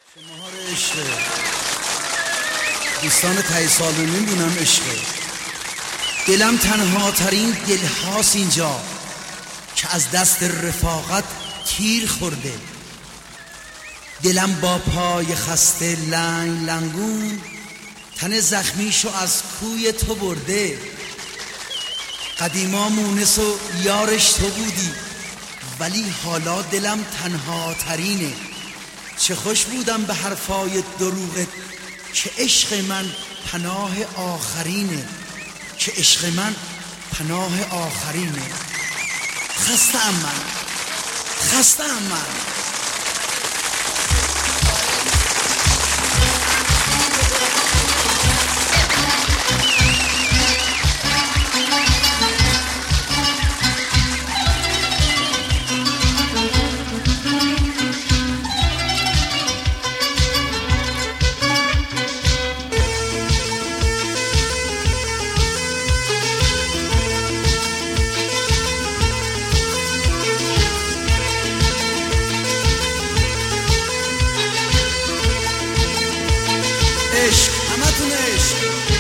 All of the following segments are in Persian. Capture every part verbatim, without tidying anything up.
مهار عشقه دوستان تایی سالو نمیدونم عشقه دلم تنها ترین دل هاست اینجا که از دست رفاقت تیر خورده دلم با پای خسته لنگ لنگون تن زخمیشو از کوی تو برده قدیما مونس و یارش تو بودی ولی حالا دلم تنها ترینه چه خوش بودم به حرفای دروغت که عشق من پناه آخرینه که عشق من پناه آخرینه خسته ام من خسته ام من عشق همتون عشق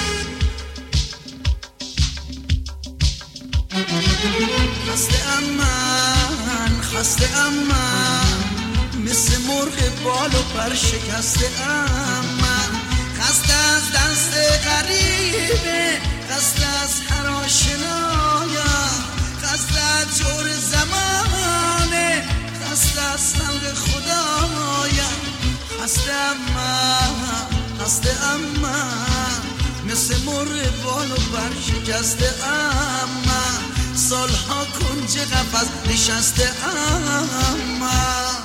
خسته ام من خسته ام من مثل مرغ بال و پر شکسته ام من خسته از دست غریبه خسته از هر آشنایم خسته از جور زمانه خسته از خلق خدایم خسته ام من خسته ام من مثل مرغ بال و پر شکسته ام من سالها کنج قفس نشسته ام من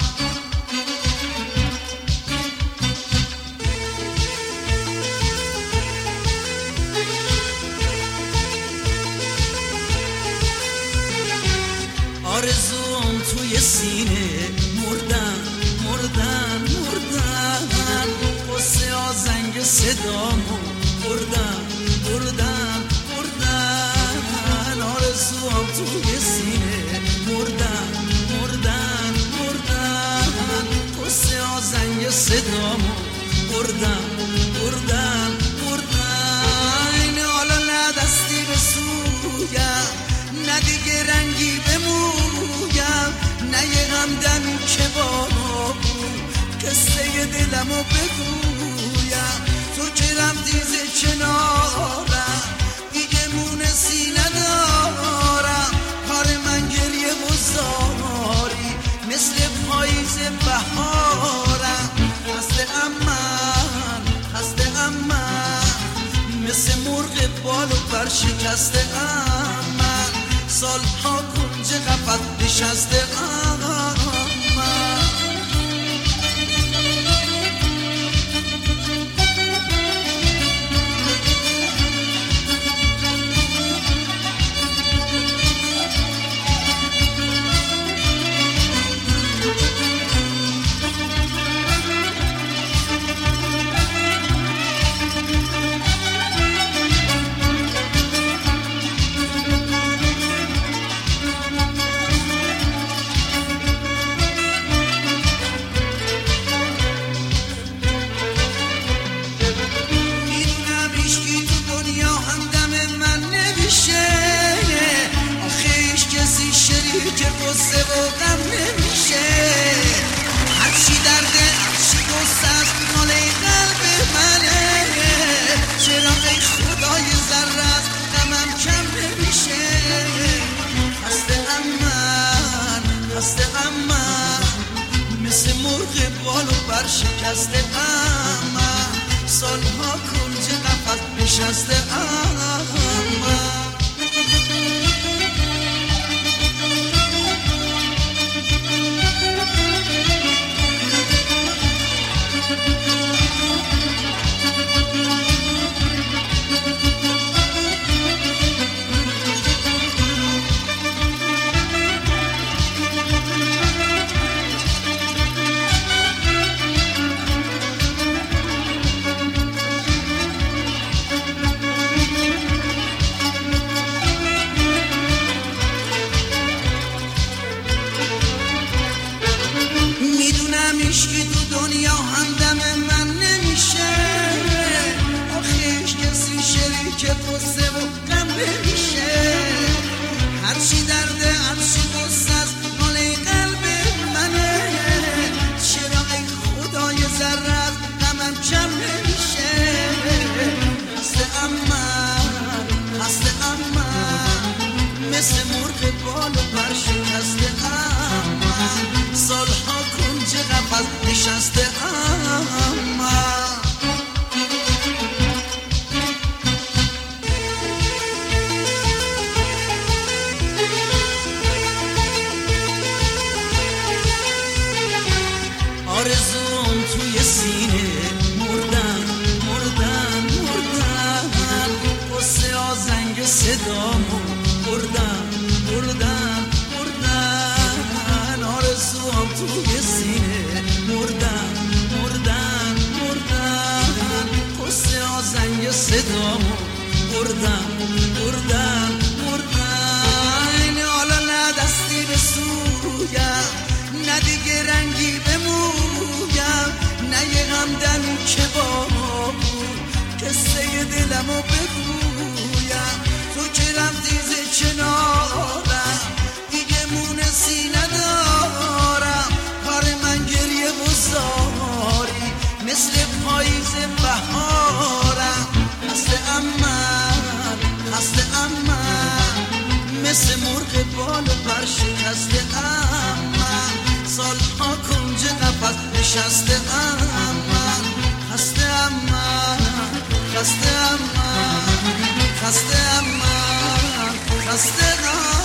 آرزوم توی سینه مردن مردن مردن قصه آزنگ صدامو بردن بردن بردن آرزوام توی سینه مردن مردن مردن قصه آزنگ صدامو بردن بردن بردن حالا نه دستی به سویم نه دیگه رنگی به مویم نه یه غمدمی که با قصه دلمو بگویم تو که رفتی ز کنارم دیگه مونسی ندارم کار من گریه و زاری مثل پاییز بهارم خسته ام من خسته ام من مثل مرغ بال و پر شکسته ام من سالها کنج قفس نشسته ام من که قصه و غم نمیشه هرچی درده هرچی قصه است مال قلب منه چرا ای خدای ذره است غمم کم نمیشه خسته ام من خسته ام من مثل مرغ بال و پر شکسته ام من سالها کنج قفس نشسته ام من که قصه و غم نمیشه هرچی درده هرچی قصه است مال قلب منه چرا ای خدای ذره از غمم کم نمیشه هسته اما هسته اما مثل مرغ بال و پر شکسته اما سالها کنج قفس نشسته اما آرزوم توی سینه مردن مردن مردن قصه آزنگ صدامو بردن بردن بردن آرزوم توی سینه مردن مردن مردن قصه آزنگ صدامو بردن بردن بردن حالا نه دستی به سویم نه دیگه رنگی به مویم نه یه غمدمی که با بود قصه دلمو بگویم تو که رفتی ز کنارم دیگه مونسی ندارم کار من گریه و زاری مثل پاییز بهارم خسته امن خسته امن مثل مرغ بال و پر شکسته امن سالها کنج قفس نشسته امن خسته امن خسته امن خسته امن خسته امن